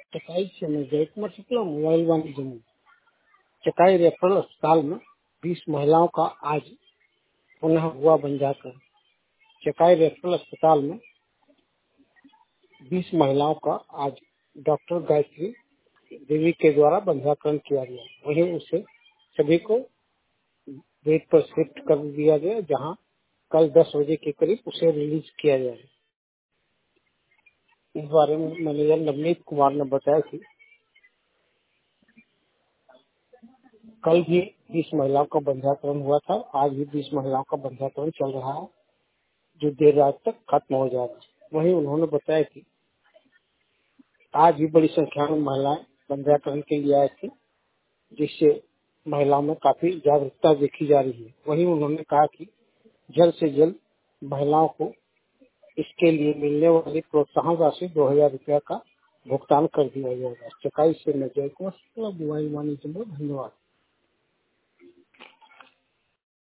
चकाई से मैं जयकुमार शुक्ला, मोबाइल वाणिज्य में। चकाई रेफरल अस्पताल में 20 महिलाओं का आज पुनः हुआ बंजाकरण। चकाई रेफरल अस्पताल में 20 महिलाओं का आज डॉक्टर गायत्री देवी के द्वारा बंजाकरण किया गया। वहीं उसे सभी को बेड पर शिफ्ट कर दिया गया, जहां कल 10 बजे के करीब उसे रिलीज किया जाए। इस बारे में मैनेजर नवनीत कुमार ने बताया कि कल भी 20 महिलाओं का बंजाकरण हुआ था। आज भी 20 महिलाओं का बंजाकरण चल रहा है, जो देर रात तक खत्म हो जाएगा। वहीं उन्होंने बताया कि आज भी बड़ी संख्या में महिलाएं बंजाकरण के लिए आई थी, जिससे महिलाओं में काफी जागरूकता देखी जा रही है। वहीं उन्होंने कहा कि जल्द से जल्द महिलाओं को इसके लिए मिलने वाली प्रोत्साहन राशि 2000 रुपया का भुगतान कर दिया जाएगा। चकाई से मैं जयकुमार शुक्ला, मोबाइल वाणिज्य में। धन्यवाद।